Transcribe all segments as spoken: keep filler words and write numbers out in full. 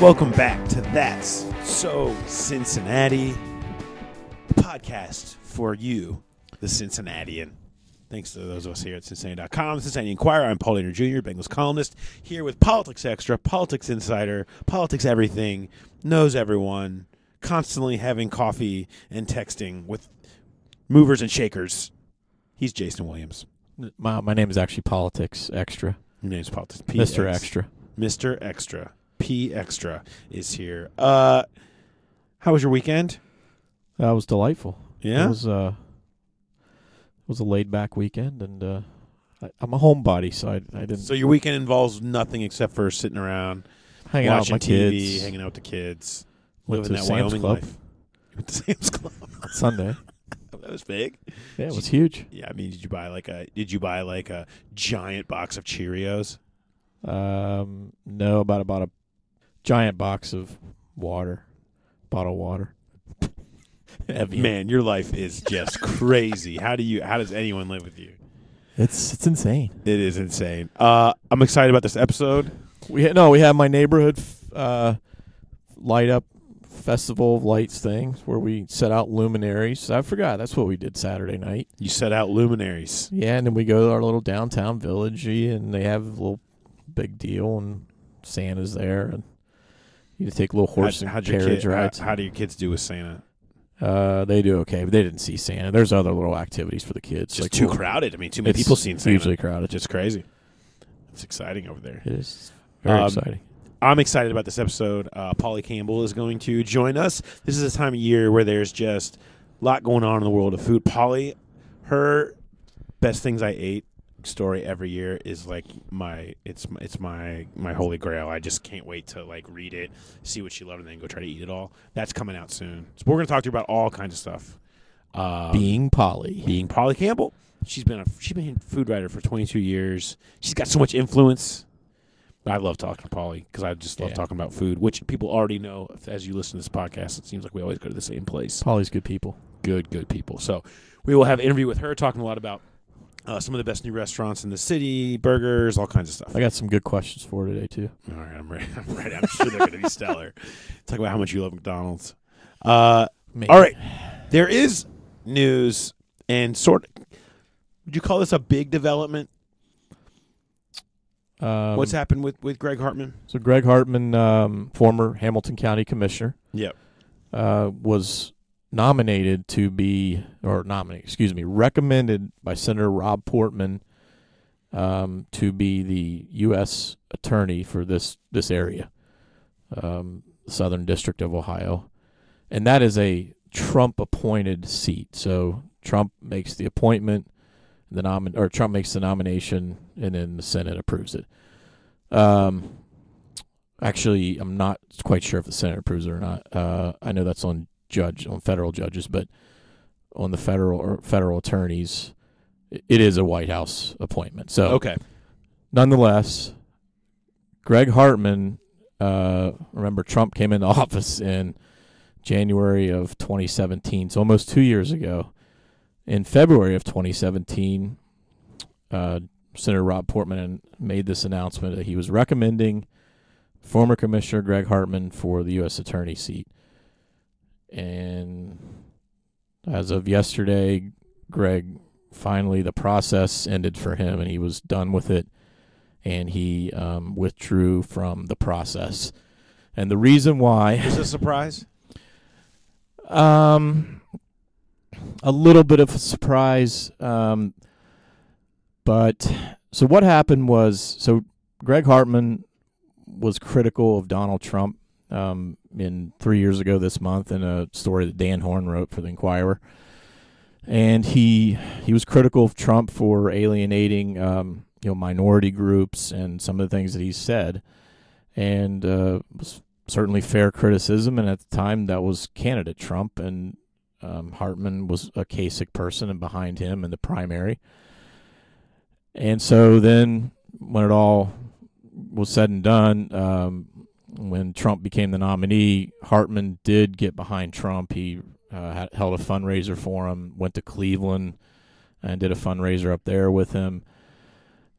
Welcome back to That's So Cincinnati, the podcast for you, the Cincinnatian. Thanks to those of us here at Cincinnati dot com, Cincinnati Enquirer. I'm Paul Dehner Junior, Bengals columnist, here with Politics Extra, Politics Insider, Politics Everything, knows everyone, constantly having coffee and texting with movers and shakers. He's Jason Williams. My, my name is actually Politics Extra. Your name's Politics. P Mister X. Extra. Mister Extra. P Extra is here. Uh, how was your weekend? That was delightful. Yeah? It was, uh, it was a laid-back weekend, and uh, I, I'm a homebody, so I, I didn't... So your weekend involves nothing except for sitting around, hang out with watching my T V, kids. hanging out with the kids, Went living to that Sam's Wyoming Club. life. You went to Sam's Club. Sunday. That was big. Yeah, it was huge. Yeah, I mean, did you buy like a did you buy like a giant box of Cheerios? Um, no, about about a giant box of water, bottled water. Heavy. Man, your life is just crazy. How do you? How does anyone live with you? It's it's insane. It is insane. Uh, I'm excited about this episode. We ha- no, we have my neighborhood f- uh, light up festival of lights thing where we set out luminaries. I forgot that's what we did Saturday night. You set out luminaries. Yeah, and then we go to our little downtown village, and they have a little big deal, and Santa's there, and you can take a little horse How, and how'd your carriage kid, rides. How, how do your kids do with Santa? Uh, they do okay, but they didn't see Santa. There's other little activities for the kids. It's just like too little- crowded. I mean, too many It's people seeing Santa. hugely crowded. Just crazy. It's exciting over there. It is very Um, exciting. I'm excited about this episode. Uh, Polly Campbell is going to join us. This is a time of year where there's just a lot going on in the world of food. Polly, her best things I ate story every year is like my it's it's my my holy grail. I just can't wait to like read it, see what she loved, and then go try to eat it all. That's coming out soon. So we're going to talk to you about all kinds of stuff. Um, Being Polly. being Polly Campbell. She's been a she's been a food writer for twenty-two years. She's got so much influence. I love talking to Polly because I just love Yeah. talking about food, which people already know. As you listen to this podcast, it seems like we always go to the same place. Polly's good people. Good, good people. So we will have an interview with her talking a lot about uh, some of the best new restaurants in the city, burgers, all kinds of stuff. I got some good questions for her today, too. All right, I'm ready. I'm ready. I'm sure they're going to be stellar. Talk about how much you love McDonald's. Uh, Maybe. all right. There is news and sort of, would you call this a big development? Um, What's happened with, with Greg Hartman? So Greg Hartman, um, former Hamilton County Commissioner, Yep. uh, was nominated to be, or nominated, excuse me, recommended by Senator Rob Portman um, to be the U S attorney for this this area, um, Southern District of Ohio, and that is a Trump-appointed seat. So Trump makes the appointment, the nomin or Trump makes the nomination, and then the Senate approves it. Um, actually, I'm not quite sure if the Senate approves it or not. Uh, I know that's on judge on federal judges, but on the federal or federal attorneys, it is a White House appointment. So, Okay. nonetheless, Greg Hartman. Uh, remember, Trump came into office in January of twenty seventeen, so almost two years ago. In February of twenty seventeen, uh, Senator Rob Portman made this announcement that he was recommending former Commissioner Greg Hartman for the U S attorney seat. And as of yesterday, Greg, finally the process ended for him, and he was done with it, and he um, withdrew from the process. And the reason why... Is this a surprise? Um, a little bit of a surprise. Um, but so what happened was, so Greg Hartman was critical of Donald Trump um, in three years ago this month in a story that Dan Horn wrote for the Enquirer. And he he was critical of Trump for alienating um, you know minority groups and some of the things that he said, and uh, was certainly fair criticism. And at the time, that was candidate Trump, and um, Hartman was a Kasich person and behind him in the primary. And so then, when it all was said and done, um, when Trump became the nominee, Hartman did get behind Trump. He uh, had, held a fundraiser for him, went to Cleveland and did a fundraiser up there with him.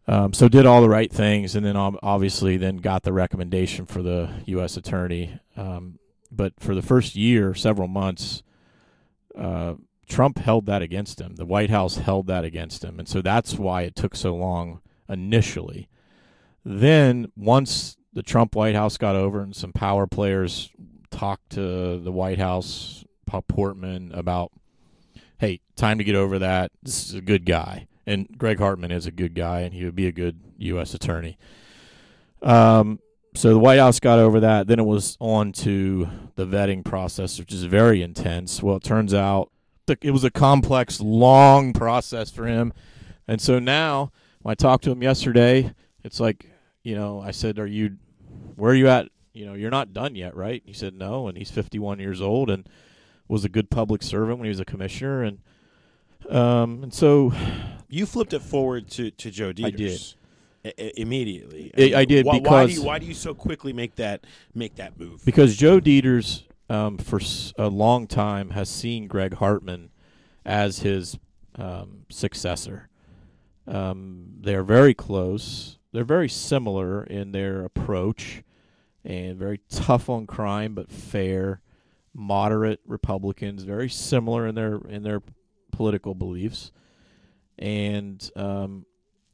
Um, so did all the right things, and then ob- obviously then got the recommendation for the U S attorney. Um, but for the first year, several months, uh, Trump held that against him. The White House held that against him, and so that's why it took so long initially. Then once the Trump White House got over and some power players talked to the White House, Portman, about, hey, time to get over that. This is a good guy. And Greg Hartman is a good guy, and he would be a good U S attorney. Um, so the White House got over that. Then it was on to the vetting process, which is very intense. Well, it turns out it was a complex, long process for him. And so now, when I talked to him yesterday, it's like, you know, I said, "Are you, where are you at? You know, you're not done yet, right?" He said, "No," and he's fifty-one years old and was a good public servant when he was a commissioner. And um, and so... You flipped it forward to, to Joe Dieters. I did. I- immediately. I, mean, I did why, because... Why do, you, why do you so quickly make that make that move? Because Joe Dieters, um, for a long time, has seen Greg Hartman as his um, successor. Um, they're very close. They're very similar in their approach and very tough on crime but fair, moderate Republicans, very similar in their in their political beliefs. And um,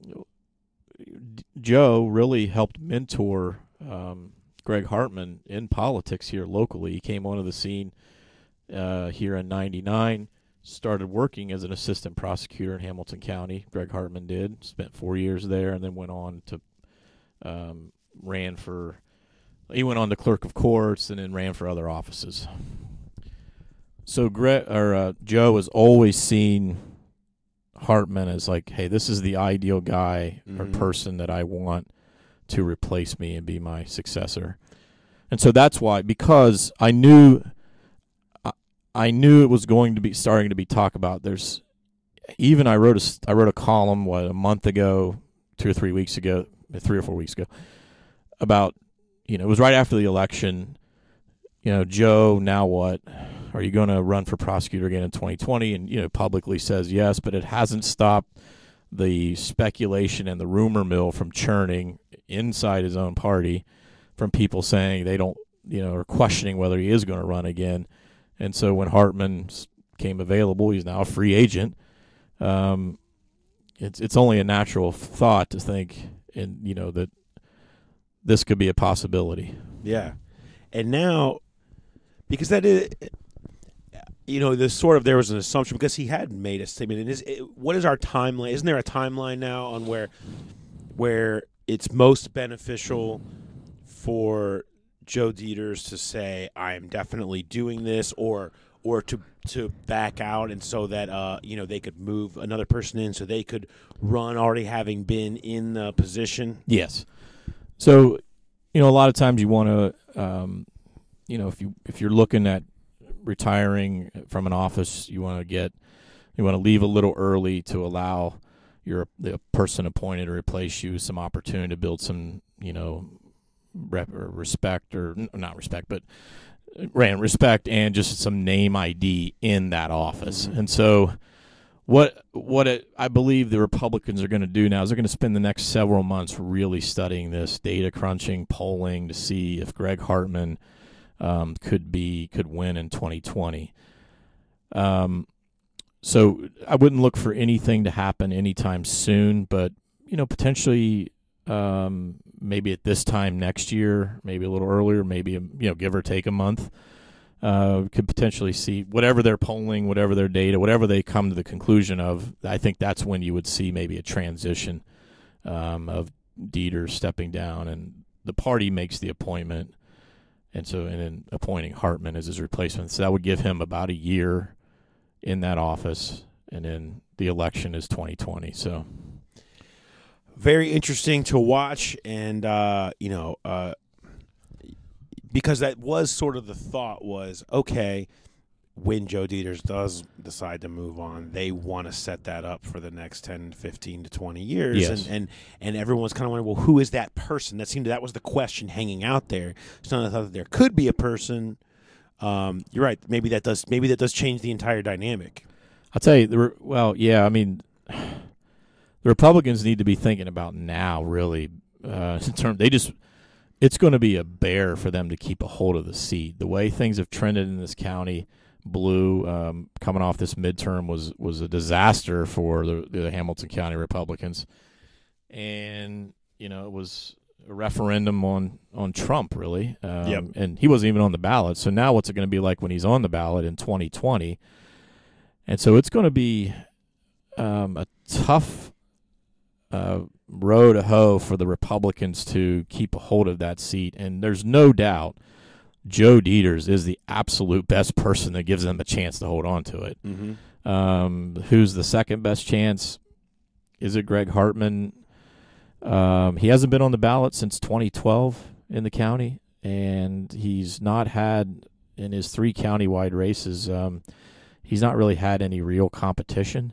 Joe really helped mentor um, Greg Hartman in politics here locally. He came onto the scene uh, here in ninety-nine, started working as an assistant prosecutor in Hamilton County. Greg Hartman did, spent four years there, and then went on to um, ran for, he went on to clerk of courts and then ran for other offices. So Greg, or uh, Joe has always seen Hartman as like, hey, this is the ideal guy mm-hmm. or person that I want to replace me and be my successor. And so that's why, because I knew I, I knew it was going to be starting to be talked about. There's even I wrote a I wrote a column what a month ago, two or three weeks ago, three or four weeks ago, about, you know, it was right after the election. You know, Joe, now what? Are you going to run for prosecutor again in twenty twenty? And, you know, publicly says yes, but it hasn't stopped the speculation and the rumor mill from churning inside his own party, from people saying they don't, you know, or questioning whether he is going to run again. And so when Hartman came available, he's now a free agent. Um, it's it's only a natural thought to think, and you know, that this could be a possibility. Yeah, and now because that is, you know, this sort of there was an assumption because he had made a statement. And is it, what is our timeline? Isn't there a timeline now on where where it's most beneficial for Joe Dieters to say, I am definitely doing this, or or to to back out, and so that uh, you know, they could move another person in so they could run already having been in the position? Yes. So, you know, a lot of times you want to, um, you know, if you if you're looking at retiring from an office, you want to get you want to leave a little early to allow your the person appointed to replace you some opportunity to build some, you know, rep or respect, or not respect, but ran respect and just some name I D in that office. Mm-hmm. And so what what it, I believe the Republicans are going to do now is they're going to spend the next several months really studying this, data crunching, polling to see if Greg Hartman um, could be could win in twenty twenty. Um, so I wouldn't look for anything to happen anytime soon, but you know, potentially um, maybe at this time next year, maybe a little earlier, maybe you know, give or take a month. Uh, could potentially see whatever they're polling, whatever their data, whatever they come to the conclusion of. I think that's when you would see maybe a transition um, of Dieters stepping down, and the party makes the appointment, and so and then appointing Hartman as his replacement. So that would give him about a year in that office, and then the election is twenty twenty. So very interesting to watch, and uh, you know. Uh, Because that was sort of the thought was, okay, when Joe Dieters does decide to move on, they want to set that up for the next ten, fifteen to twenty years. Yes. And, and and everyone's kind of wondering, well, who is that person? That seemed to, that was the question hanging out there. So I thought that there could be a person. Um, you're right. Maybe that does maybe that does change the entire dynamic. I'll tell you, the, well, yeah, I mean, the Republicans need to be thinking about now, really. Uh, in term, they just it's going to be a bear for them to keep a hold of the seat. The way things have trended in this county, blue um, coming off this midterm was was a disaster for the, the Hamilton County Republicans, and you know it was a referendum on on Trump, really. Um, Yep. And he wasn't even on the ballot. So now what's it going to be like when he's on the ballot in twenty twenty? And so it's going to be um, a tough uh, row to hoe for the Republicans to keep a hold of that seat. And there's no doubt Joe Deters is the absolute best person that gives them a chance to hold on to it. Mm-hmm. Um, who's the second best chance? Is it Greg Hartman? Um, he hasn't been on the ballot since twenty twelve in the county, and he's not had, in his three county-wide races, um, he's not really had any real competition.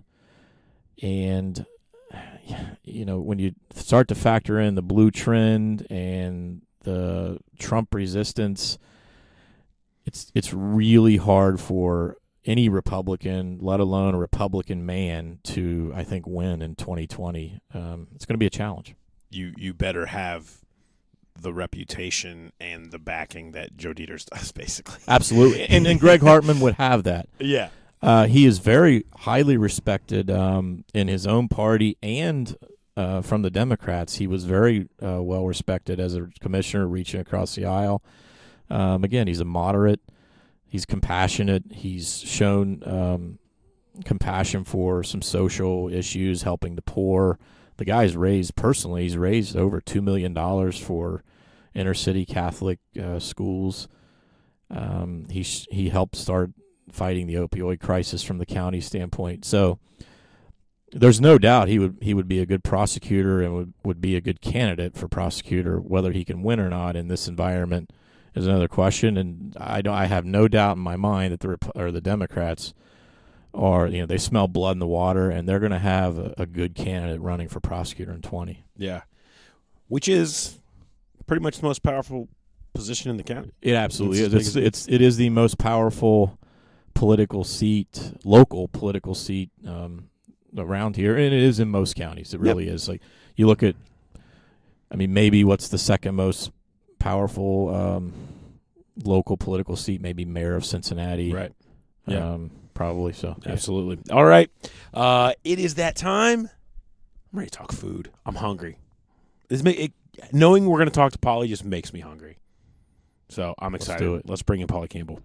And, you know, when you start to factor in the blue trend and the Trump resistance, it's it's really hard for any Republican, let alone a Republican man, to, I think, win in twenty twenty. Um, it's going to be a challenge. You you better have the reputation and the backing that Joe Deters does, basically. Absolutely. And, and Greg Hartman would have that. Yeah. Uh, he is very highly respected um, in his own party and uh, from the Democrats. He was very uh, well respected as a commissioner reaching across the aisle. Um, again, he's a moderate. He's compassionate. He's shown um, compassion for some social issues, helping the poor. The guy's raised, personally, he's raised over two million dollars for inner-city Catholic uh, schools. Um, he sh- he helped start fighting the opioid crisis from the county standpoint. So there's no doubt he would he would be a good prosecutor and would, would be a good candidate for prosecutor. Whether he can win or not in this environment is another question. And I don't, I have no doubt in my mind that the Rep- or the Democrats are, you know, they smell blood in the water, and they're going to have a, a good candidate running for prosecutor in twenty. Yeah. Which is pretty much the most powerful position in the county. It absolutely It's is. as It's, big as- it's it is the most powerful political seat, local political seat um, around here, and it is in most counties. It really is. Like you look at, I mean, maybe what's the second most powerful um, local political seat? Maybe mayor of Cincinnati, Right. Yeah. Um, probably so. Yeah. Absolutely. All right. Uh, it is that time. I'm ready to talk food. I'm hungry. This make it, knowing we're going to talk to Polly just makes me hungry. So I'm Let's excited. do it. Let's bring in Polly Campbell.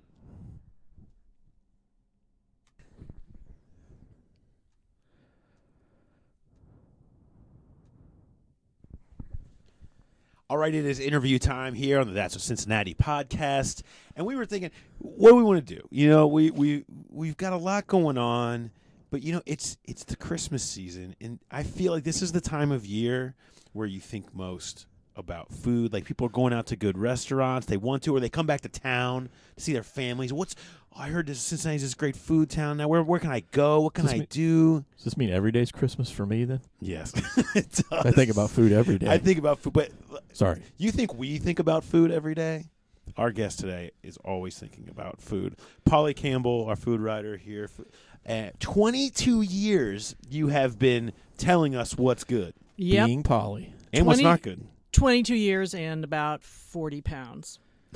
All right, it is interview time here on the That's What Cincinnati podcast, and we were thinking, what do we want to do? You know, we we we've got a lot going on, but you know, it's it's the Christmas season, and I feel like this is the time of year where you think most about food. Like people are going out to good restaurants, they want to, or they come back to town to see their families. What's oh, I heard this Cincinnati's this great food town now. Where where can I go? What can Does I me- do? Does this mean every day's Christmas for me then? Yes, it does. I think about food every day. I think about food, but Sorry. you think we think about food every day? Our guest today is always thinking about food. Polly Campbell, our food writer here. Uh, twenty-two years you have been telling us what's good Yep. Being Polly. and what's twenty not good. twenty-two years and about forty pounds,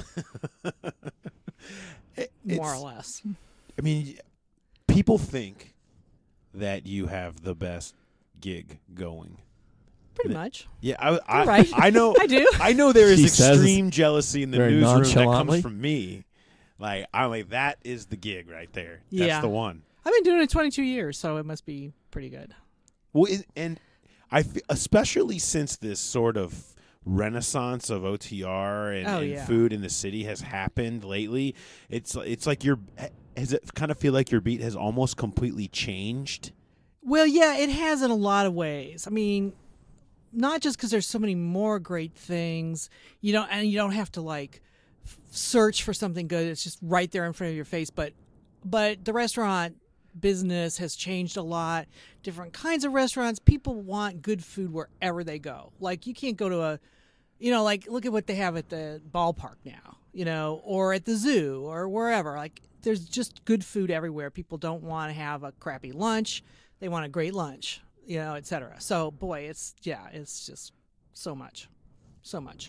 It- more it's- or less. I mean, people think that you have the best gig going. Pretty Th- much. Yeah, I, I, right. I know. I do. I know there is She says extreme jealousy in the very newsroom that comes nonchalantly. from me. Like I'm like that is the gig right there. That's Yeah. the one. I've been doing it twenty-two years, so it must be pretty good. Well, it, and I f- especially since this sort of renaissance of O T R and, Oh, and yeah. food in the city has happened lately. It's it's like your has it kind of feel like your beat has almost completely changed. Well, yeah, it has in a lot of ways. I mean, not just because there's so many more great things, you know, and you don't have to like f- search for something good. It's just right there in front of your face. But, but the restaurant business has changed a lot. Different kinds of restaurants. People want good food wherever they go. Like you can't go to a, you know, like look at what they have at the ballpark now, you know, or at the zoo or wherever. Like there's just good food everywhere. People don't want to have a crappy lunch. They want a great lunch. you know, et cetera. So, boy, it's yeah, it's just so much, so much.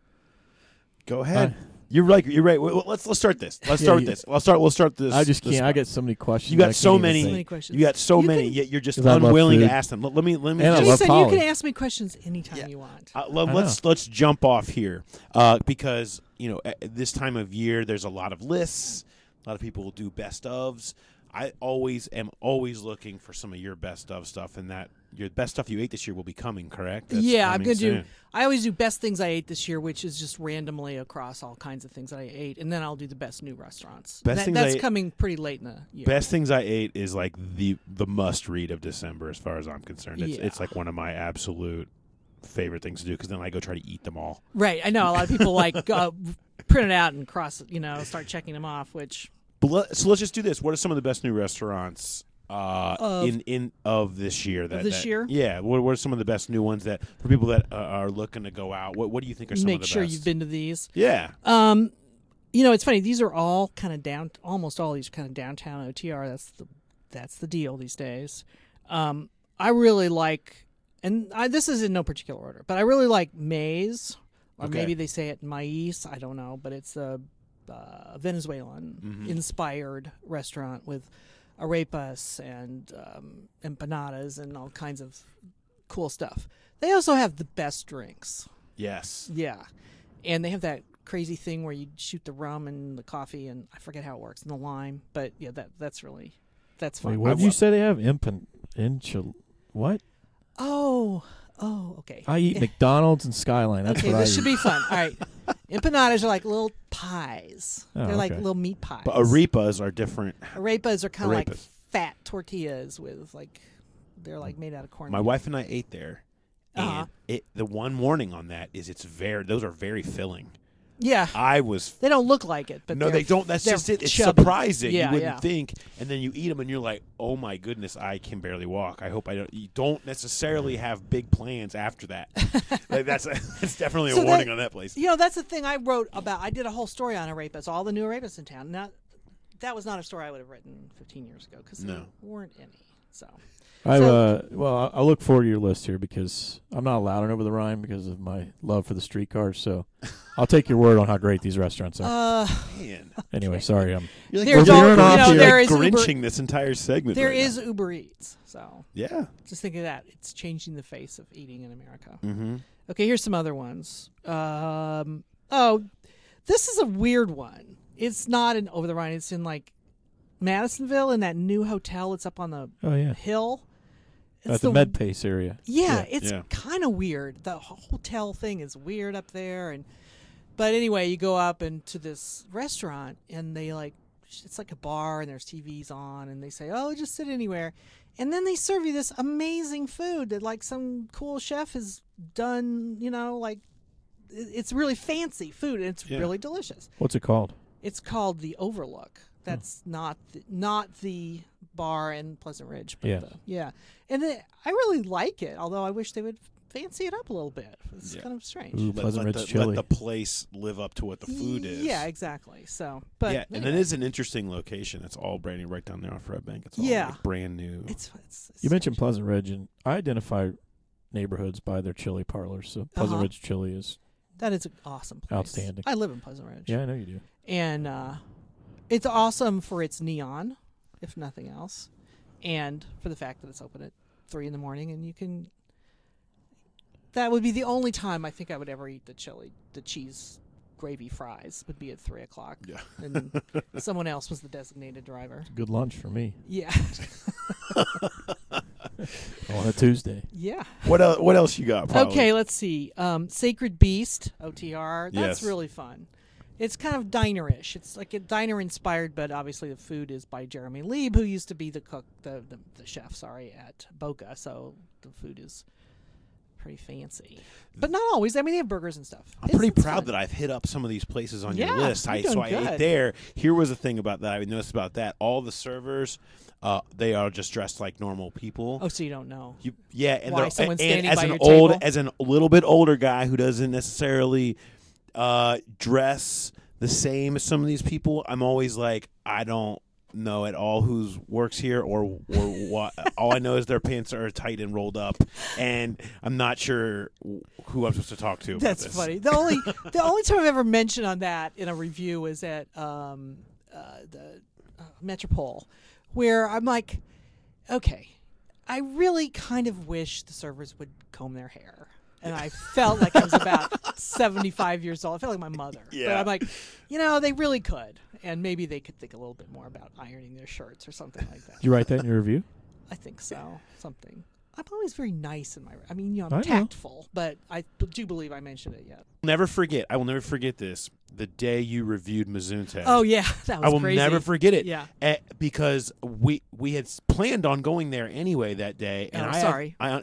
Go ahead. Uh, you're right. You're right. Well, let's let's start this. Let's Yeah, start with you- this. Let's start. We'll start this. I just this can't. I part. get so many questions. You got I so can't even many- So think. many questions. You got so You many. can- Yet you're just 'Cause I love unwilling to food. ask them. Let, let me let me. And I just, love Jason, you can Polly. ask me questions anytime Yeah. you want. Uh, let, I let's let's jump off here uh, because you know at this time of year there's a lot of lists. A lot of people will do best ofs. I always am always looking for some of your best of stuff, and that your best stuff you ate this year will be coming. Correct? That's yeah, I'm coming gonna do. soon. I always do best things I ate this year, which is just randomly across all kinds of things that I ate, and then I'll do the best new restaurants. Best That- things that's I ate- coming pretty late in the year. Best things I ate is like the the must read of December, as far as I'm concerned. It's Yeah. it's like one of my absolute favorite things to do because then I go try to eat them all. Right. I know a lot of people like uh, print it out and cross it. You know, start checking them off. Which But let, so let's just do this. What are some of the best new restaurants uh, Of- in in of this year? That this that- year? Yeah. What, what are some of the best new ones that for people that uh, are looking to go out? What What do you think are some make of the sure best? you've been to these. Yeah. Um, you know, it's funny. These are all kind of down. Almost all these kind of downtown O T R. That's the that's the deal these days. Um, I really like, and I, this is in no particular order, but I really like Maze, or Okay. maybe they say it Mais. I don't know, but it's a uh, Venezuelan Mhm. inspired restaurant with arepas and um, empanadas and all kinds of cool stuff. They also have the best drinks. Yes. Yeah. And they have that crazy thing where you shoot the rum and the coffee and I forget how it works and the lime. But yeah, that that's really that's fun. Wait, what I did you wa- say they have? Impan, inchil, what? Oh, oh, okay. I eat McDonald's and Skyline. That's okay, what this I should eat. be fun. All right. Empanadas are like little pies. Oh, They're like okay. little meat pies. But arepas are different. Arepas are kind of like Arepas. fat tortillas with like they're like made out of corn. My wife and I ate there, and Uh-huh. it the one warning on that is it's very those are very filling. Yeah. I was They don't look like it, but no, they're- they don't. That's they're just it. It's chubby. surprising. Yeah, you wouldn't yeah. think, and then you eat them, and you're like, "Oh my goodness, I can barely walk." I hope I don't. You don't necessarily have big plans after that. Like that's that's definitely a So that- warning on that place. You know, that's the thing I wrote about. I did a whole story on arepas, all the new arepas in town. Now, that was not a story I would have written fifteen years ago because No. there weren't any. So, I So- uh, well, I- I'll look forward to your list here because I'm not allowed on Over the Rhine because of my love for the streetcars. So I'll take your word on how great these restaurants are. uh, Man, anyway, sorry, I'm you're like, There's we're all- veering you know, here, there like is Uber- grinching this entire segment. there right is now. Uber Eats. So, yeah. just think of that. It's changing the face of eating in America. Mm-hmm. Okay, here's some other ones. Um, oh, this is a weird one. It's not in Over the Rhine. It's in like Madisonville in that new hotel. It's up on the oh yeah, hill. It's at the, Med Pace area. Yeah, Yeah. it's Yeah. kind of weird. The hotel thing is weird up there, and but anyway, you go up into this restaurant, and they like it's like a bar, and there's T Vs on, and they say, "Oh, just sit anywhere," and then they serve you this amazing food that like some cool chef has done. You know, like it- it's really fancy food, and it's Yeah. really delicious. What's it called? It's called the Overlook. That's not the, not the bar in Pleasant Ridge, but Yeah. the, yeah. And it, I really like it, although I wish they would fancy it up a little bit. It's Yeah. kind of strange. Ooh, Let, Pleasant let Ridge the, chili. let the place live up to what the food is. Yeah, exactly. So, but yeah, and anyway, it is an interesting location. It's all brand new, right down there off Red Bank. It's all Yeah. like brand new. it's, it's, it's You mentioned strange. Pleasant Ridge, and I identify neighborhoods by their chili parlors. So Pleasant Uh-huh. Ridge chili is That is an awesome place. Outstanding. I live in Pleasant Ridge. yeah, I know you do. And uh, it's awesome for its neon, if nothing else, and for the fact that it's open at three in the morning, and you can. That would be the only time I think I would ever eat the chili, the cheese gravy fries would be at three o'clock. Yeah. And someone else was the designated driver. Good lunch for me Yeah, on a Tuesday. yeah. what else? What else you got? Polly? Okay, let's see. Um, Sacred Beast, O T R. That's Yes. really fun. It's kind of diner-ish. It's like a diner-inspired, but obviously the food is by Jeremy Lieb, who used to be the cook, the the, the chef, sorry, at Boca. So the food is pretty fancy, but not always. I mean, they have burgers and stuff. I'm It's- pretty it's proud fun. that I've hit up some of these places on your Yeah, list. you're I, doing so I ate good. there. Here was the thing about that I noticed about that. All the servers, uh, they are just dressed like normal people. Oh, so you don't know? You, yeah, and, Why they're- someone's and standing as by an your old, table? as an little bit older guy who doesn't necessarily uh, dress the same as some of these people, I'm always like, I don't, know at all who works here or or what. All I know is their pants are tight and rolled up, and I'm not sure who I'm supposed to talk to. About That's this. funny. The only the only time I've ever mentioned on that in a review was at um, uh, the uh, Metropole, where I'm like, okay, I really kind of wish the servers would comb their hair. And I felt like I was about seventy-five years old. I felt like my mother. Yeah. But I'm like, you know, they really could. And maybe they could think a little bit more about ironing their shirts or something like that. Did you write that in your review? I think so. Something. I'm always very nice in my. I mean, you know, I I'm know. tactful, but I b- do believe I mentioned it yet. Never forget. I will never forget this. The day you reviewed Mazunte. Oh yeah, that was I will crazy. never forget it. Yeah. Eh, because we we had s- planned on going there anyway that day, and Oh, I sorry. I,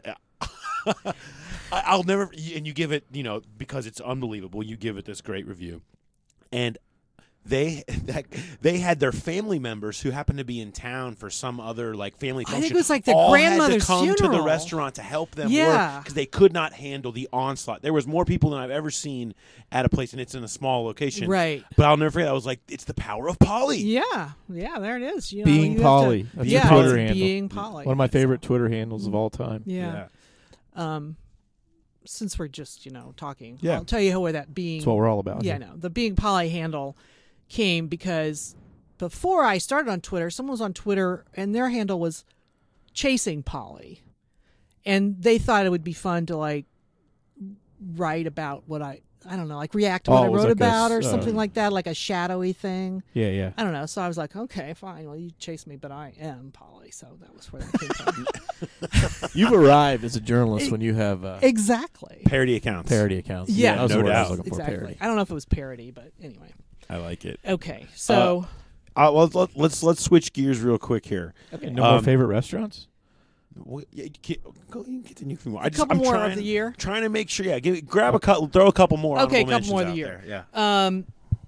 I I'll never. And you give it, you know, because it's unbelievable. You give it this great review, and they that they had their family members who happened to be in town for some other like family I function. think it was like the all grandmother's had to come to the funeral. restaurant to help them Yeah. work because they could not handle the onslaught. There was more people than I've ever seen at a place, and it's in a small location. Right. But I'll never forget. I was like, it's the power of Polly. Yeah, yeah, there it is. You know, Being you have Polly. To, That's yeah, your Twitter it's handle. Being Polly. One of my favorite Twitter handles of all time. Yeah. Um, since we're just you know talking, Yeah. I'll tell you where that being. That's what we're all about. Yeah, here. no, the Being Polly handle came because before I started on Twitter, someone was on Twitter and their handle was Chasing Polly, and they thought it would be fun to like write about what I. I don't know, like react to what Oh, I it was wrote like a about or s- something uh, like that, like a shadowy thing. Yeah, yeah. I don't know. So I was like, okay, fine. Well, you chase me, but I am Polly. So that was where that came from. You've arrived as a journalist when you have uh, Exactly. Parody accounts. parody accounts. Yeah. that was No the word I doubt. was looking for. Exactly. Parody. I don't know if it was parody, but anyway. I like it. Okay. So, Uh, well, let, let's let's switch gears real quick here. okay. No more Um, favorite restaurants? Well, yeah, you can't- go you can continue. I A just, couple I'm more trying, of the year. Trying to make sure. Yeah, give, grab a couple, throw a couple more. Okay, a honorable couple more of the mentions year. out there. Yeah. Um,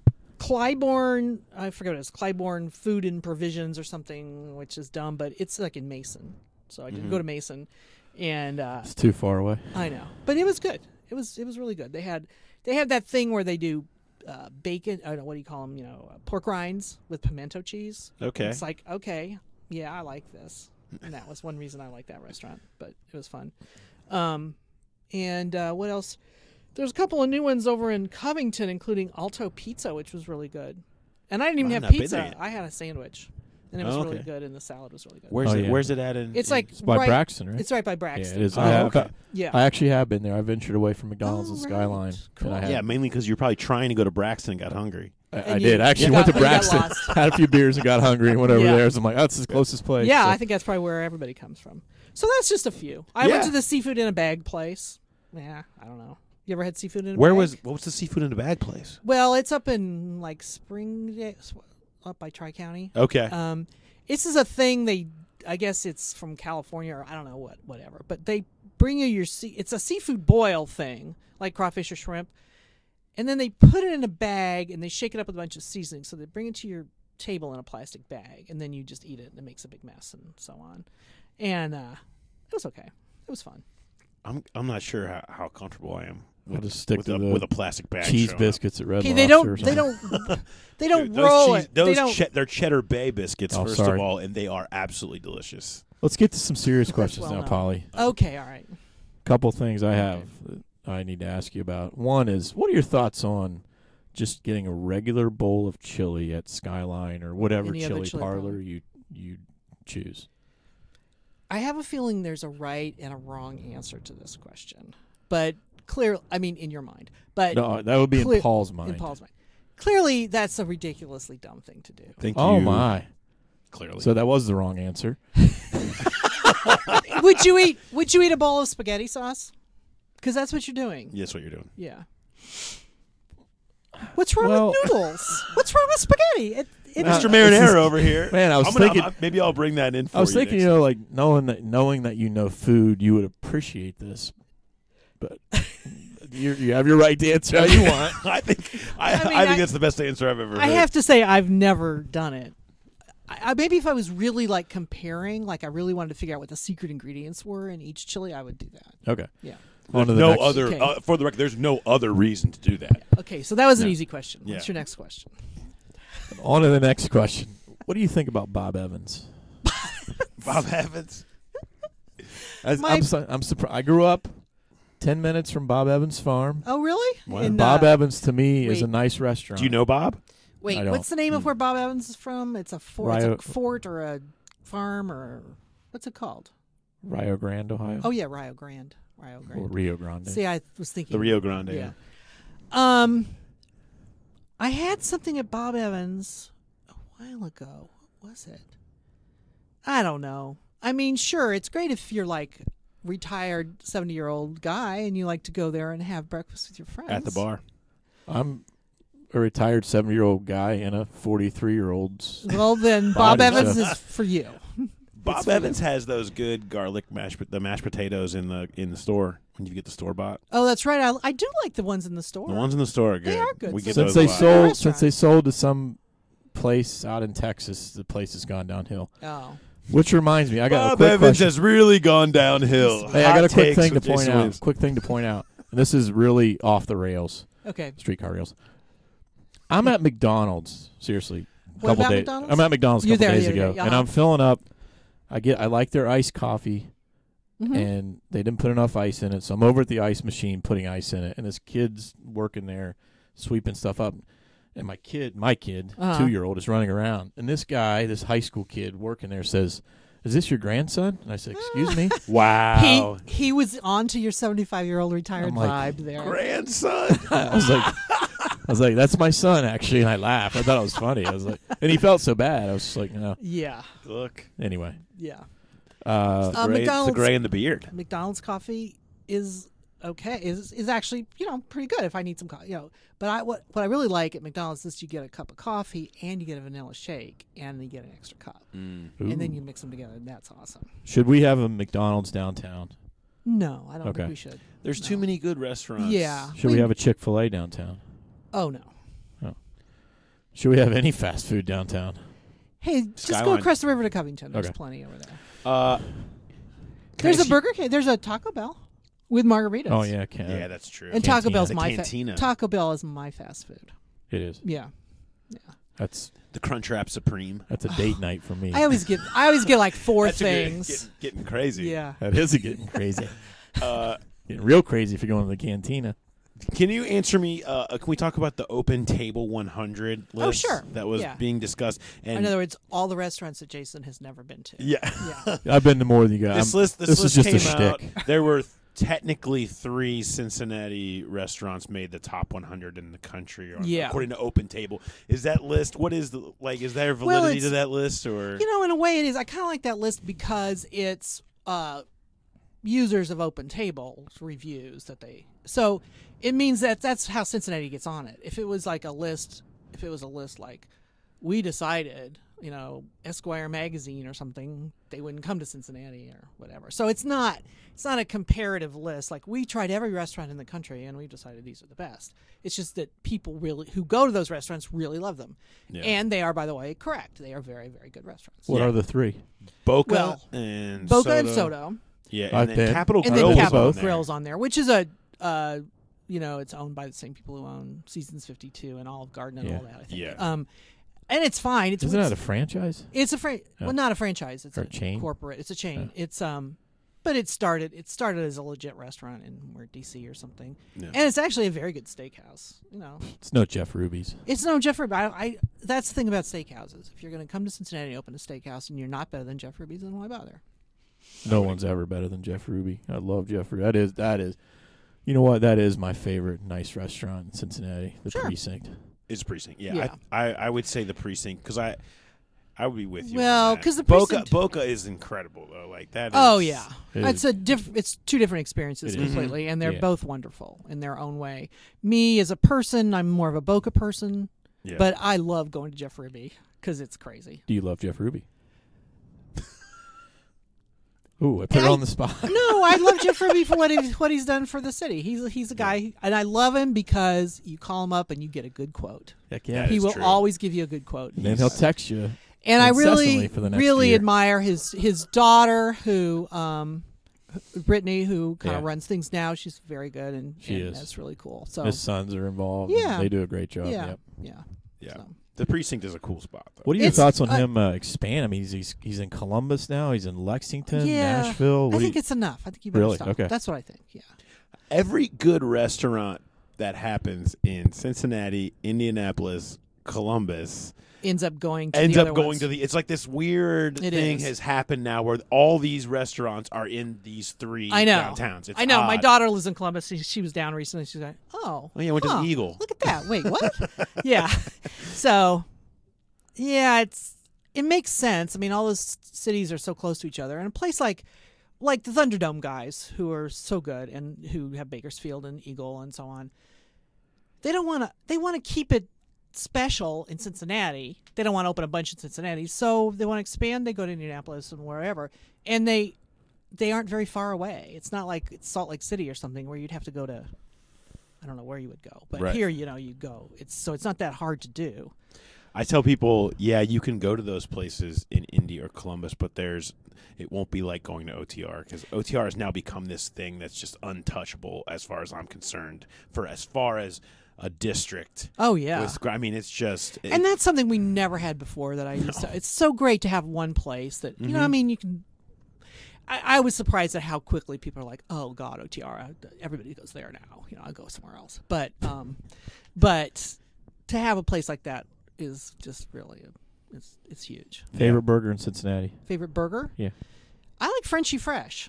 Clybourne, I forget what it is, Clybourne Food and Provisions or something, which is dumb, but it's like in Mason. So I did Mhm. go to Mason, and uh, It's too far away. I know, but it was good. It was it was really good. They had they had that thing where they do uh, bacon. I don't know what do you call them? You know, uh, pork rinds with pimento cheese. Okay. It's like okay, yeah, I like this, and that was one reason I liked that restaurant. But it was fun. Um, and uh, what else? There's a couple of new ones over in Covington, including Alto Pizza, which was really good. And I didn't even I've have not been pizza. there yet. I had a sandwich, and it was Oh, really okay. good, and the salad was really good. Where's Oh, it? yeah. Where's it at? In, It's in- like It's by right, Braxton, right? It's right by yeah, Braxton. it is. Oh, I, have, okay. Yeah. I actually have been there. I ventured away from McDonald's Oh, and right. Skyline. Cool. And I, had, yeah, mainly because you're probably trying to go to Braxton and got hungry. I, I And you- did. I actually you went got- to you got Braxton, lost. had a few beers and got hungry and went over Yeah. there. So I'm like, oh, that's the closest place. Yeah, So- I think that's probably where everybody comes from. So that's just a few. I Yeah. went to the seafood in a bag place. Yeah, I don't know. You ever had seafood in a Where bag? was what was the seafood in a bag place? Well, it's up in like Spring, up by Tri County. Okay. Um, this is a thing they, I guess it's from California or I don't know what, whatever. But they bring you your sea. It's a seafood boil thing, like crawfish or shrimp, and then they put it in a bag and they shake it up with a bunch of seasoning. So they bring it to your table in a plastic bag, and then you just eat it, and it makes a big mess and so on. And uh, it was okay. It was fun. I'm I'm not sure how, how comfortable I am I'll with, just stick with, to a, the with a plastic bag. cheese showing up. biscuits at Red Okay, Lobster. they or don't. They something. don't. They don't Dude, those roll cheese, it. Those they don't. che- they're cheddar bay biscuits Oh, first sorry. of all, and they are absolutely delicious. Let's get to some serious That's questions well now, known. Polly. Okay, all right. Couple things I have that I need to ask you about. One is, what are your thoughts on just getting a regular bowl of chili at Skyline or whatever Any other chili, chili parlor parlor. you you choose? I have a feeling there's a right and a wrong answer to this question, but clear. I mean, in your mind, but No, that would be Clear- in Paul's mind. in Paul's mind, clearly that's a ridiculously dumb thing to do. Thank oh you. my! Clearly. So that was the wrong answer. would you eat? Would you eat a bowl of spaghetti sauce? Because that's what you're doing. yes, what you're doing. Yeah. What's wrong Well- with noodles? What's wrong with spaghetti? It, it, Uh, Mister this is- Marinero over here. Man, I was I'm gonna- thinking- I'm- maybe I'll bring that in for I was you thinking, next you know, like knowing that knowing that you know food, you would appreciate this. But you you have your right to answer how you want. I think I, I I, mean, think I- that's the best answer I've ever I heard. have to say I've never done it. I, I, maybe if I was really like comparing, like I really wanted to figure out what the secret ingredients were in each chili, I would do that. Okay. Yeah. On to There's the no next. other Okay. uh, for the record. There's no other reason to do that. Okay, so that was an No. easy question. What's Yeah. your next question? On to the next question. What do you think about Bob Evans? Bob Evans. I, My- I'm su- I'm surprised. I grew up ten minutes from Bob Evans' farm. Oh, really? Wow. In, Bob uh, Evans to me is a wait. nice restaurant. Do you know Bob? Wait, I what's the don't. name of where Bob Evans is from? It's a fort, Rio- it's a fort or a farm or what's it called? Rio Grande, Ohio? Oh yeah, Rio Grande. Rio Or Grande. Rio Grande. See, I was thinking The Rio Grande. Yeah. Yeah. Um, I had something at Bob Evans a while ago. What was it? I don't know. I mean, sure, it's great if you're like retired seventy-year-old guy and you like to go there and have breakfast with your friends At the bar. I'm a retired seven-year-old guy and a forty-three-year-old's. Well, then Bob Body, Evans so- is for you. Bob Evans has those good garlic mashed the mashed potatoes in the in the store when you get the store bought. Oh, that's right. I, I do like the ones in the store. The ones in the store are good. They are good. We get Since those they a lot. sold, Restaurant. since they sold to some place out in Texas, the place has gone downhill. Oh. Which reminds me, I got a Bob quick Evans question. has really gone downhill. Hey, I got a Hot quick takes thing to with point Jason out. Williams. Quick thing to point out. And this is really off the rails, Okay. streetcar rails. I'm at McDonald's. Seriously, a What couple about days. McDonald's? I'm at McDonald's a You're couple there days the other ago, day, and uh-huh. I'm filling up. I get. I like their iced coffee, Mhm. and they didn't put enough ice in it, so I'm over at the ice machine putting ice in it, and this kid's working there, sweeping stuff up. And my kid, my kid, Uh-huh. two-year-old, is running around. And this guy, this high school kid working there says, "Is this your grandson?" And I said, "Excuse me." Wow. He he was on to your seventy-five-year-old retired I'm like, vibe there. Grandson. I was like, I was like, "That's my son, actually." And I laughed. I thought it was funny. I was like, and he felt so bad. I was just like, "No." Yeah. Look. Anyway, Yeah. uh, Uh, Gray, it's the McDonald's- gray in the beard. McDonald's coffee is okay. Is is actually, you know, pretty good if I need some coffee, you know. But I what what I really like at McDonald's is you get a cup of coffee and you get a vanilla shake and you get an extra cup. And then ooh. you mix them together and that's awesome. Should we have a McDonald's downtown? No, I don't Okay. think we should. There's No. too many good restaurants. Yeah. Should we have a Chick-fil-A downtown? Oh no. Should we have any fast food downtown? Hey, just go Skyline. across the river to Covington. There's Okay. plenty over there. Uh, can There's I a see- Burger King. There's a Taco Bell with margaritas. Oh yeah, can Yeah, that's true. And Taco Cantina. Bell's The my fa- Cantina. Taco Bell is my fast food. it is. Yeah. That's The Crunchwrap Supreme. that's a date night for me. I always get I always get like four That's a good- things. getting, getting crazy. Yeah. that is a getting crazy. Uh, Getting real crazy if you're going to the cantina. can you answer me? Uh, can we talk about the Open Table one hundred list Oh, sure. that was Yeah. being discussed? And In other words, all the restaurants that Jason has never been to. yeah, Yeah. I've been to more than you guys. this I'm- list this, this list is just came a out. shtick. There were technically three Cincinnati restaurants made the top one hundred in the country, or, Yeah. according to Open Table. Is that list? What is the like? Is there Well, validity it's- to that list, or You know, in a way it is. I kind of like that list because it's uh, users of Open Tables reviews that they. So it means that that's how Cincinnati gets on it. If it was like a list, if it was a list like we decided, you know, Esquire magazine or something, they wouldn't come to Cincinnati or whatever. So it's not it's not a comparative list. Like we tried every restaurant in the country and we decided these are the best. It's just that people really who go to those restaurants really love them. Yeah. And they are, by the way, correct. They are very, very good restaurants. What Yeah. are the three? Boca Well, and Boca Soto? and Soto. Yeah, I've and then been. Capital And Grill then was Capital on there. Grill's on there, which is a, uh, you know, it's owned by the same people who own Seasons fifty-two and Olive Garden and Yeah. all that, I think. Yeah. Um, and it's fine. It's Isn't it's, that a franchise? it's a fran- Oh. well, not a franchise. It's Or a a chain? corporate. It's a chain. Oh. It's um, but it started. It started as a legit restaurant in where D C or something, Yeah. and it's actually a very good steakhouse. You know, It's no Jeff Ruby's. it's no Jeff Ruby. I, I that's the thing about steakhouses. If you're going to come to Cincinnati and open a steakhouse and you're not better than Jeff Ruby's, then why bother? No one's ever better than Jeff Ruby. I love Jeff Ruby. That is that is. You know what? That is my favorite nice restaurant in Cincinnati, the Sure. Precinct. It's Precinct. Yeah, Yeah. I, I I would say the Precinct because I I would be with you. Well, on that. 'cause the Boca Precinct- Boca is incredible though. Like that. Is, Oh yeah, It it's is- a diff- It's two different experiences It is. completely, and they're Yeah. both wonderful in their own way. Me as a person, I'm more of a Boca person, Yeah. but I love going to Jeff Ruby because it's crazy. Do you love Jeff Ruby? Ooh, I put it I- on the spot. No, I love Jeff Ruby for what he's what he's done for the city. He's he's a guy, and I love him because you call him up and you get a good quote. Heck That yeah. he is will true. always give you a good quote. And then he'll text you. And I really, incessantly for the next really year. admire his his daughter, who um, Brittany, who kind of Yeah. runs things now. She's very good, and, She and is. that's really cool. So His sons are involved. Yeah. They do a great job. yeah, Yep. yeah, Yeah. So, The precinct is a cool spot, though. What are your It's- thoughts on uh, him uh, expand? I mean, he's, he's he's in Columbus now. He's in Lexington, Yeah, Nashville. What I do think you- it's enough. I think you better Really? stop. Okay. That's what I think. Yeah. Every good restaurant that happens in Cincinnati, Indianapolis, Columbus Ends up going to ends the up other going ones. to the. It's like this weird It thing is. has happened now where all these restaurants are in these three I know. downtowns. It's I know. My odd. daughter lives in Columbus. She, she was down recently. She's like, oh. Oh, yeah, I went to the huh, Eagle. Look at that. Wait, what? Yeah. So, yeah, it's it makes sense. I mean, all those cities are so close to each other, and a place like like the Thunderdome guys, who are so good and who have Bakersfield and Eagle and so on, they don't want to. They want to keep it special in Cincinnati. They don't want to open a bunch in Cincinnati, so they want to expand. They go to Indianapolis and wherever, and they they aren't very far away. It's not like it's Salt Lake City or something where you'd have to go to. I don't know where you would go, but Right. here, you know, you go. It's so it's not that hard to do. I tell people, yeah, you can go to those places in Indy or Columbus, but there's it won't be like going to O T R because O T R has now become this thing that's just untouchable as far as I'm concerned. For as far as a district, Oh yeah, with, I mean, it's just it- and that's something we never had before. That I used to. It's so great to have one place that you know. I Mhm. mean, you can. I, I was surprised at how quickly people are like, "Oh God, O T R, everybody goes there now." You know, I'll go somewhere else. But, um, but to have a place like that is just really, a, it's it's huge. favorite burger in Cincinnati? Favorite burger? Yeah. I like Frenchie Fresh.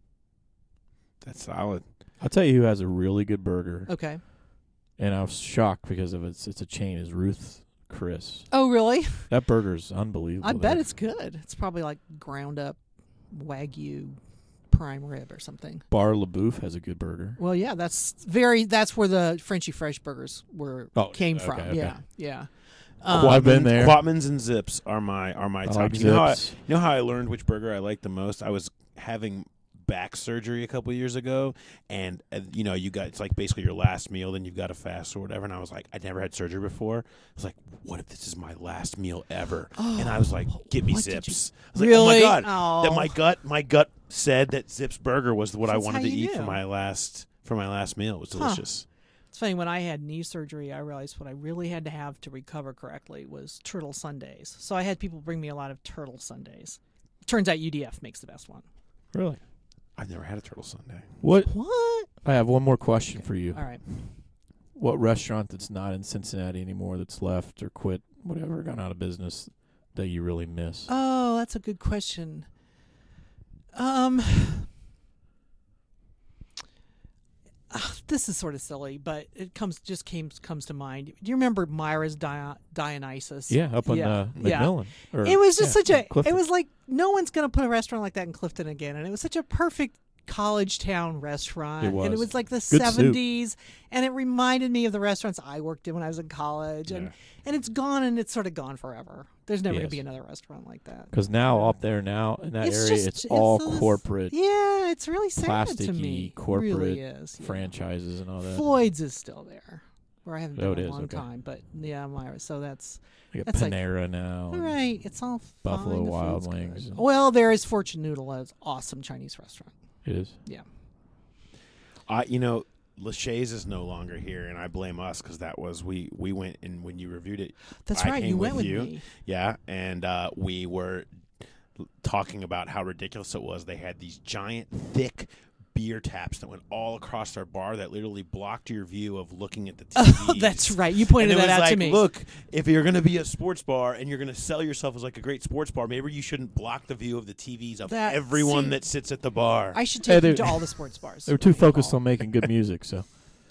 that's solid. I'll tell you who has a really good burger, Okay. and I was shocked because of it's it's a chain. Is Ruth Chris? Oh really? That burger's unbelievable. I bet there. it's good. It's probably like ground up Wagyu prime rib or something. Bar LaBouffe has a good burger. Well, yeah, that's very. That's where the Frenchie Fresh burgers were Oh, came okay, from. okay. Yeah, yeah. Well, I've been Quatman's- there. Quatman's and Zips are my are my I top. like you know how I, Zips. you know how I learned which burger I like the most? I was having back surgery a couple years ago, and uh, you know, you got it's like basically your last meal, then you've got to fast or whatever. And I was like, I'd never had surgery before. I was like, what if this is my last meal ever? and I was like, get me what did Zips. you- I was like, oh my Really? god, Oh. that my gut my gut said that Zips burger was what I That's wanted how to you eat for knew. my last for my last meal. It was delicious. It's funny, when I had knee surgery, I realized what I really had to have to recover correctly was turtle sundaes. So I had people bring me a lot of turtle sundaes. Turns out U D F makes the best one. Really? I've never had a turtle sundae. What? What? I have one more question for you. All right. What restaurant that's not in Cincinnati anymore, that's left or quit, whatever, gone out of business, that you really miss? Oh, that's a good question. Um, ah, this is sort of silly, but it comes just came comes to mind. Do you remember Myra's Di- Dionysus? yeah, up on yeah, uh, yeah. McMillan. Or- It was just yeah, such a. Clifton. It was like no one's gonna put a restaurant like that in Clifton again, and it was such a perfect college town restaurant. It and it was. was like the Good soup. seventies, and it reminded me of the restaurants I worked in when I was in college, and Yeah. and it's gone, and it's sort of gone forever. There's never gonna Yes. be another restaurant like that. Because now up there now in that It's area, just- it's it's all this- corporate Yeah, it's really sad to plasticky me. corporate it really is. yeah. franchises and all that. Floyd's is still there, where I haven't been Oh, in it a is, long okay. time. But yeah, Myra. So that's They got that's like- Panera now. all and right. It's all Buffalo fine, the Wild food's Wings good. and- Well, there is Fortune Noodle, an awesome Chinese restaurant. It is. I, you know, Lachey's is no longer here, and I blame us because that was we we went and when you reviewed it, That's I right. came You went with with you. me. yeah, and uh, we were talking about how ridiculous it was. They had these giant, thick beer taps that went all across their bar that literally blocked your view of looking at the T Vs. Oh, that's right. You And pointed it that was out like, to me. look, if you're going to be a sports bar and you're going to sell yourself as like a great sports bar, maybe you shouldn't block the view of the T Vs of That- everyone see- that sits at the bar. I should Hey, take they- you to all the sports bars. They were too when you focused call. on making good music, so.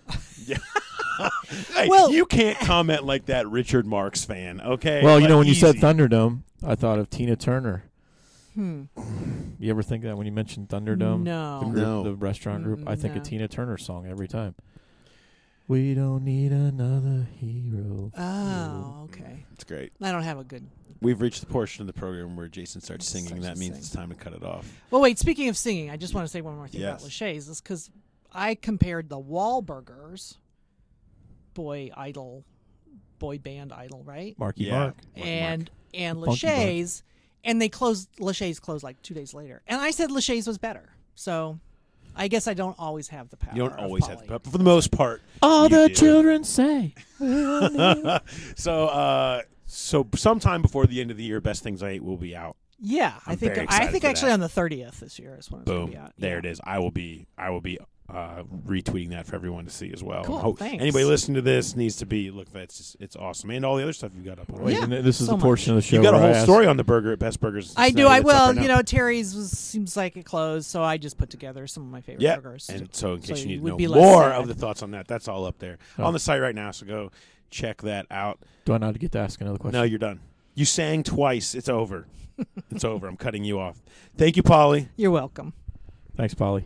Hey, Well- you can't comment like that, Richard Marx fan. Okay. Well, you know, Like, when you said easy. Thunderdome, I thought of Tina Turner. Hmm. You ever think that when you mentioned Thunderdome? No. The, group, No. the restaurant group? I think No. a Tina Turner song every time. We don't need another hero. Oh, okay. It's great. I don't have a good. We've reached the portion of the program where Jason starts singing. Starts That to means sing. it's time to cut it off. Well, wait. Speaking of singing, I just want to say one more thing Yes. about Lachey's. Is because I compared the Wahlburgers, boy idol, boy band idol, right? Marky Yeah. Mark. Mark, and and Funky Bunch. Lachey's, and they closed. Lachey's closed like two days later, and I said Lachey's was better. So, I guess I don't always have the power. You don't of always have Polly. to, but for the most part. All you the do. children say. so, uh, So sometime before the end of the year, Best Things I Ate will be out. Yeah, I I'm think very I excited think for actually that. on the thirtieth this year is when it's Boom. gonna be out. There Yeah. it is. I will be I will be uh, retweeting that for everyone to see as well. Cool, Hope thanks. Anybody listening to this needs to be look. That's just, it's awesome, and all the other stuff you got up on. Wait, Yeah, and this is so the portion of the show. You got a where I whole ask- story on the burger at Best Burgers. I do. Cincinnati I that's up will. right now. You know, Terry's was, seems like it closed, so I just put together some of my favorite Yeah, burgers. and so in case So you you need to would know be less more sad. of the thoughts on that, that's all up there Oh. on the site right now. So go check that out. Do I not get to ask another question? No, you're done. You sang twice. It's over. It's over. I'm cutting you off. Thank you, Polly. You're welcome. Thanks, Polly.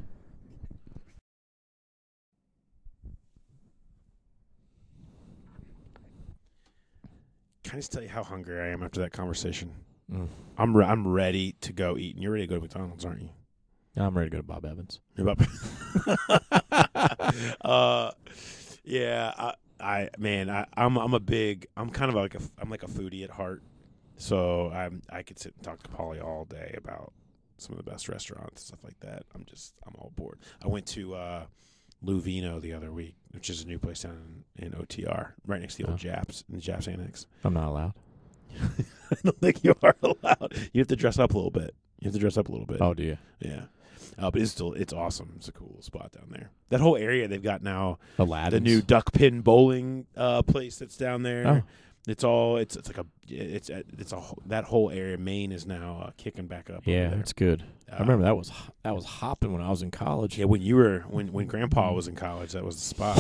Can I just tell you how hungry I am after that conversation? Mm. I'm re- I'm ready to go eat. And you're ready to go to McDonald's, aren't you? I'm ready to go to Bob Evans. You're about- uh, yeah, I, I man, I, I'm I'm a big. I'm kind of like a I'm like a foodie at heart. So I'm I could sit and talk to Polly all day about some of the best restaurants and stuff like that. I'm just I'm all bored. I went to uh, Lou Vino the other week, which is a new place down in, in O T R, right next to the old Oh. Japs in the Japs Annex. I'm not allowed. I don't think you are allowed. You have to dress up a little bit. You have to dress up a little bit. Oh, do you? Yeah. Uh, but it's still it's awesome. It's a cool spot down there. That whole area they've got now. Aladdin. The new duck pin bowling uh, place that's down there. Oh. It's all it's it's like a it's it's a whole- that whole area. Maine is now uh, kicking back up. Yeah, over there. it's good. Uh, I remember that was that was hopping when I was in college. Yeah, when you were when when Grandpa was in college, that was the spot.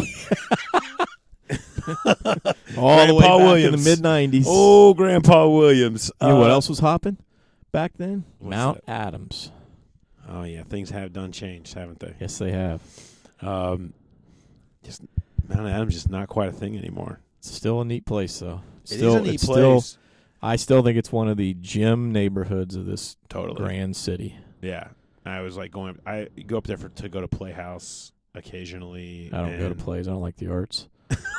All the way Grandpa back Williams. in the mid nineties. Oh, Grandpa Williams. You know what Uh, else was hopping back then? What's Mount that? Adams. Oh yeah, things have done changed, haven't they? Yes, they have. Um, just Mount Adams just not quite a thing anymore. It's still a neat place, though. It is Still, a neat it's place. Still, I still think it's one of the gym neighborhoods of this Totally. grand city. Yeah, I was like going. I go up there for to go to Playhouse occasionally. I don't go to and- plays. I don't like the arts.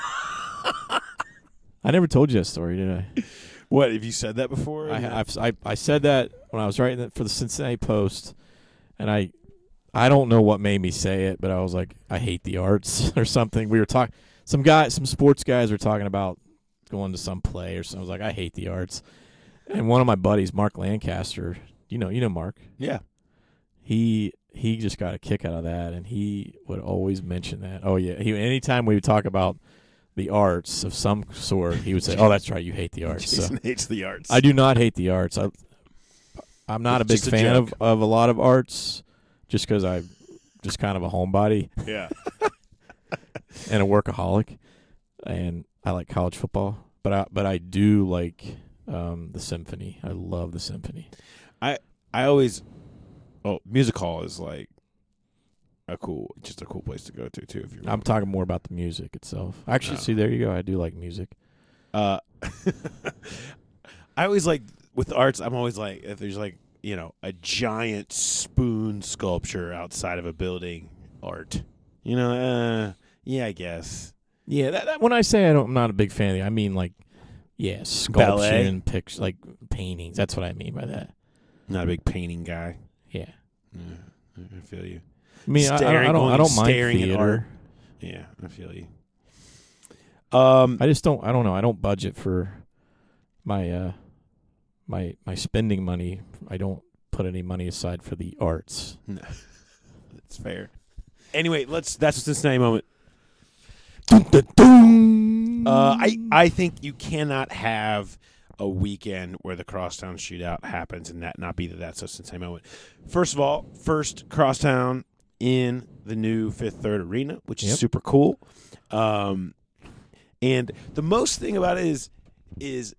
I never told you that story, did I? What have you said that before? I, I've, I I said that when I was writing it for the Cincinnati Post, and I I don't know what made me say it, but I was like, I hate the arts or something. We were talking, some guy, some sports guys were talking about going to some play or something. I was like, I hate the arts. And one of my buddies, Mark Lancaster, you know, you know Mark. yeah. He he just got a kick out of that, and he would always mention that. Oh yeah, he anytime we would talk about the arts of some sort, he would say, "Oh, that's right, you hate the arts." So Jason hates the arts. I do not hate the arts. I I'm not It's a big just a fan of, joke. of a lot of arts, just because I'm just kind of a homebody Yeah. and a workaholic, and I like college football. But I but I do like um, the symphony. I love the symphony. I always. Oh, music hall is like a cool, just a cool place to go to too. If you're, I'm talking more about the music itself. Actually, Oh. see, there you go. I do like music. Uh, I always like with the arts. I'm always like if there's like you know a giant spoon sculpture outside of a building, art. You know, uh, yeah, I guess. Yeah, that, that, when I say I don't, I'm not a big fan of it, I mean like, yeah, Ballet? sculpture, pictures, like paintings. That's what I mean by that. Not a big painting guy. Yeah, Yeah, I feel you. I mean, I- I, Staring- I don't, I only don't mind staring at art. theater. Yeah, I feel you. Um, I just don't. I don't know. I don't budget for my uh, my my spending money. I don't put any money aside for the arts. no, that's fair. Anyway, let's. That's a Cincinnati moment. Uh, I I think you cannot have a weekend where the Crosstown Shootout happens and that not be that that's a Cincinnati moment. First of all, first Crosstown in the new Fifth Third Arena, which is Yep. super cool. Um, and the most thing about it is is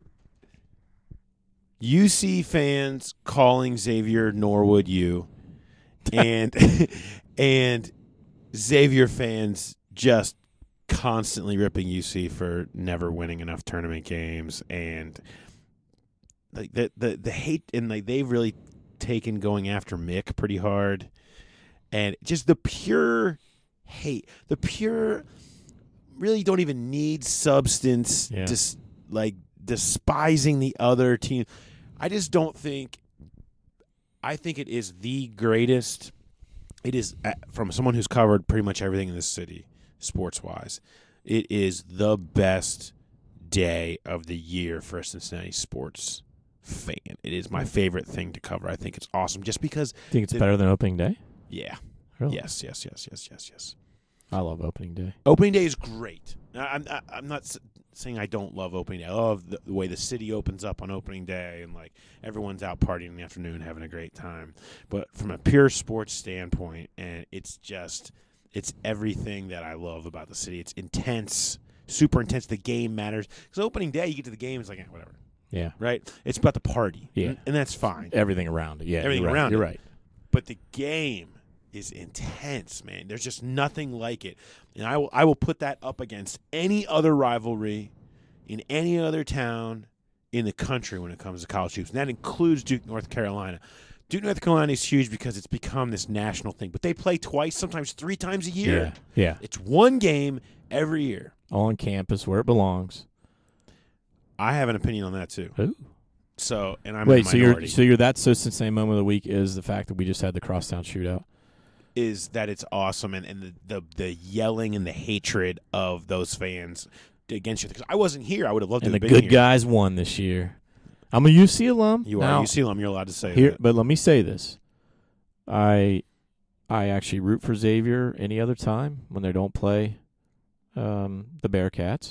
U C fans calling Xavier Norwood U, and and Xavier fans just constantly ripping U C for never winning enough tournament games, and like the the the hate, and like they've really taken going after Mick pretty hard, and just the pure hate, the pure really don't even need substance, Yeah. just like despising the other team. I just don't think. I think it is the greatest. It is uh, from someone who's covered pretty much everything in this city, sports wise. It is the best day of the year for a Cincinnati sports fan. It is my favorite thing to cover. I think it's awesome just because. Think it's the, better than opening day? Yeah. Really? Yes, yes, yes, yes, yes, yes. I love opening day. Opening day is great. I, I'm I, I'm not s- saying I don't love opening day. I love the, the way the city opens up on opening day and like everyone's out partying in the afternoon, having a great time. But from a pure sports standpoint, and it's just it's everything that I love about the city. It's intense, super intense. The game matters because opening day, you get to the game, it's like eh, whatever, Yeah. right? It's about the party, Yeah. and, and that's fine. Everything around it. Yeah. Everything you're right. around You're it. right. But the game is intense, man. There's just nothing like it. And I will I will put that up against any other rivalry in any other town in the country when it comes to college hoops. And that includes Duke, North Carolina. Duke, North Carolina is huge because it's become this national thing. But they play twice, sometimes three times a year. Yeah. Yeah. It's one game every year. On campus where it belongs. I have an opinion on that too. Ooh. So, and I'm Wait, in the so you're minority. so you're that so Cincinnati moment of the week is the fact that we just had the crosstown shootout. Is that it's awesome and, and the, the the yelling and the hatred of those fans against you. Because I wasn't here. I would have loved And to the have been good here. guys won this year. I'm a U C alum. You now, are. You see them. You're allowed to say here, that. but let me say this: I, I actually root for Xavier any other time when they don't play, um, the Bearcats,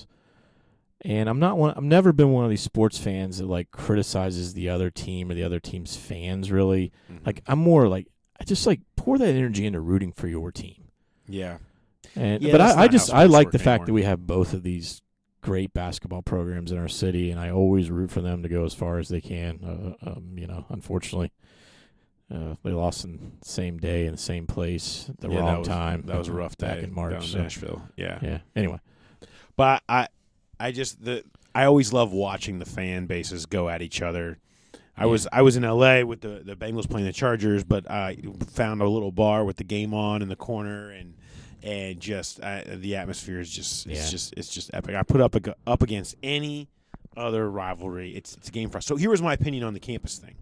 and I'm not one. I've never been one of these sports fans that like criticizes the other team or the other team's fans. Really, Mhm. like I'm more like I just like pour that energy into rooting for your team. yeah. And Yeah, but that's I, I not just how I sports like work the fact anymore. that we have both of these great basketball programs in our city, and I always root for them to go as far as they can. Uh, um, you know, unfortunately, uh, they lost in the same day in the same place at the Yeah, wrong that was, time. That was a rough back day in March. down in so, Nashville. Yeah. yeah. Anyway, But I, I just the I always love watching the fan bases go at each other. I Yeah. was I was in L A with the, the Bengals playing the Chargers, but I found a little bar with the game on in the corner, and and just uh, the atmosphere is just it's Yeah. just it's just epic. I put up ag- up against any other rivalry. It's it's a game for us. So here was my opinion on the campus thing.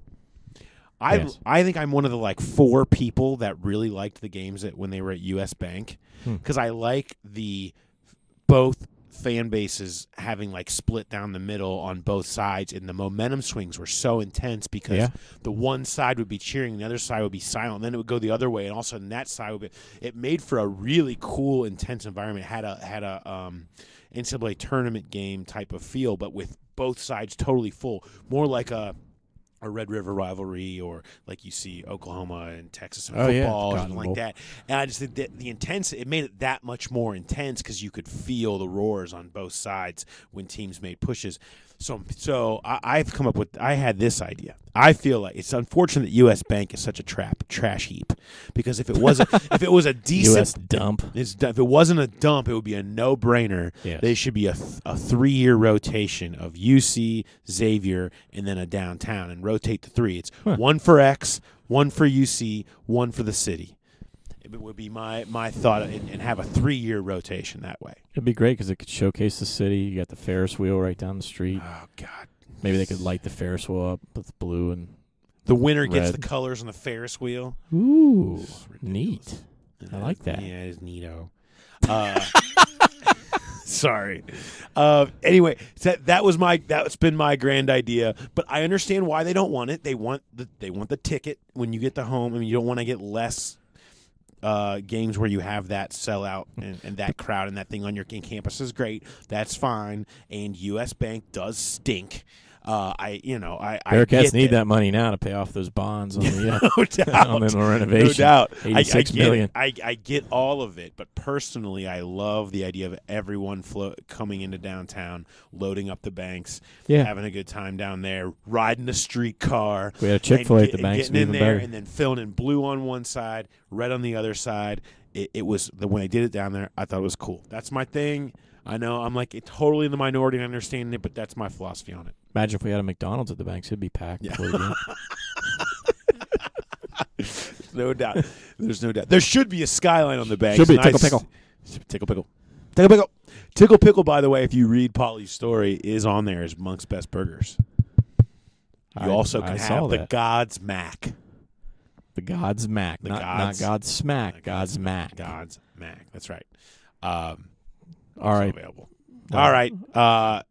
I Yes. I think I'm one of the like four people that really liked the games at, when they were at U S Bank Hmm. because I like the both fan bases having like split down the middle on both sides, and the momentum swings were so intense because Yeah. the one side would be cheering and the other side would be silent, and then it would go the other way, and all of a sudden that side would be. It made for a really cool, intense environment. It had a had a um, N C double A tournament game type of feel, but with both sides totally full, more like a. a Red River rivalry, or like you see Oklahoma and Texas in Oh, yeah, football, or Cotton something like Bowl. that. And I just think that the intense, it made it that much more intense because you could feel the roars on both sides when teams made pushes. So, so I, I've come up with, I had this idea. I feel like it's unfortunate that U S Bank is such a trap trash heap because if it was a, if it was a decent U S dump. it's, if it wasn't a dump, it would be a no-brainer. Yes. They should be a, th- a three-year rotation of U C, Xavier, and then a downtown, and rotate the three. It's Huh. one for X, one for U C, one for the city. It would be my, my thought, and, and have a three-year rotation that way. It'd be great because it could showcase the city. You got the Ferris wheel right down the street. Oh, God. Maybe they could light the Ferris wheel up with blue and The winner gets Red. the colors on the Ferris wheel. ooh, It's ridiculous. neat. I like that. Yeah, it is neato. Uh, sorry. Uh, anyway, that that was my that's been my grand idea. But I understand why they don't want it. They want the they want the ticket when you get to home. I mean, you don't want to get less uh, games where you have that sellout and, and that crowd and that thing on your campus is great. That's fine. And U S Bank does stink. Uh, I you know I I Bearcats get need that money now to pay off those bonds on the uh, no doubt. on the renovation. No doubt. I, I eighty-six get million. it. I, I get all of it, but personally, I love the idea of everyone flo- coming into downtown, loading up the banks, Yeah. having a good time down there, riding a streetcar. We had a Chick-fil-A and at the get- banks, getting in even there, better. and then filling in blue on one side, red on the other side. It, it was the when they did it down there. I thought it was cool. That's my thing. I know I'm like totally in the minority in understanding it, but that's my philosophy on it. Imagine if we had a McDonald's at the banks, it'd be packed. Yeah. before the game. No doubt. There's no doubt. There should be a skyline on the bank. Should be. Nice- Tickle Pickle. Tickle pickle. Tickle pickle. Tickle pickle. By the way, if you read Polly's story, is on there as Monk's Best Burgers. You I- also I can saw have the that. God's Mac. The God's Mac, The not God's- not God's Smack. The God's Mac. God's Mac. That's right. Um, All also right. Available. Well, All right. Uh,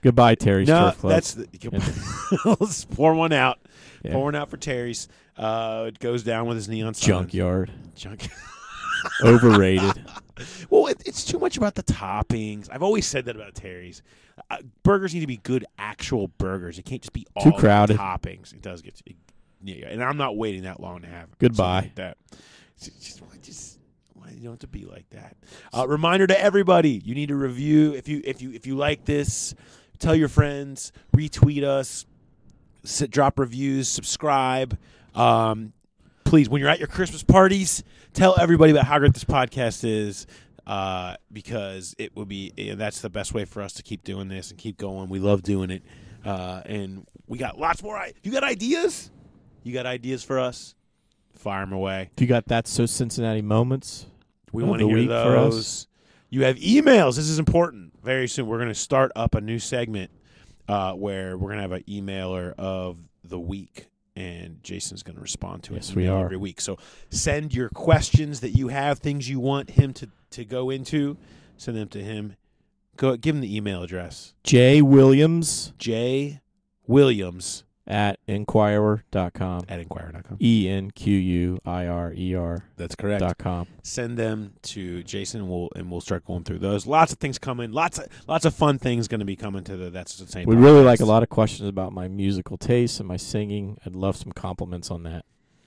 Goodbye, Terry's no, Turf Club. that's the, let's pour one out. Yeah. Pour one out for Terry's. Uh, it goes down with his neon sign. Junkyard. Junk. Overrated. Well, it, it's too much about the toppings. I've always said that about Terry's. Uh, burgers need to be good, actual burgers. It can't just be all Too crowded. toppings. It does get, it, yeah, and I'm not waiting that long to have it. Goodbye. Like that. Just, just, just why you don't have to be like that. Uh, reminder to everybody: you need to review. If you if you if you like this, tell your friends, retweet us, sit, drop reviews, subscribe. Um, please, when you're at your Christmas parties, tell everybody about how great this podcast is, uh, because it will be you know, that's the best way for us to keep doing this and keep going. We love doing it, uh, and we got lots more. I- you got ideas? You got ideas for us? Fire them away. If you got That's So Cincinnati moments, We of want to the hear week for us. those. You have emails. This is important. Very soon, we're going to start up a new segment uh, where we're going to have an emailer of the week, and Jason's going to respond to it Yes, we email are. every week. So send your questions that you have, things you want him to, to go into. Send them to him. Go give him the email address. J Williams J Williams at Enquirer dot com. at Enquirer dot com. E N Q U I R E R That's correct. dot com. Send them to Jason, and we'll and we'll start going through those. Lots of things coming. Lots of lots of fun things going to be coming to the That's the Same. We really like a lot of questions about my musical taste and my singing. I'd love some compliments on that.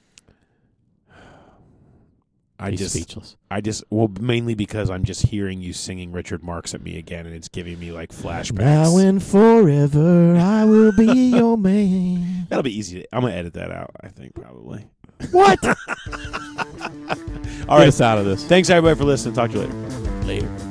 I He's just, speechless. I just, well, mainly because I'm just hearing you singing Richard Marx at me again, and it's giving me like flashbacks. Now and forever, I will be your man. That'll be easy. To, I'm gonna edit that out. I think probably. What? All Get right. us out of this. Thanks everybody for listening. Talk to you later. Later.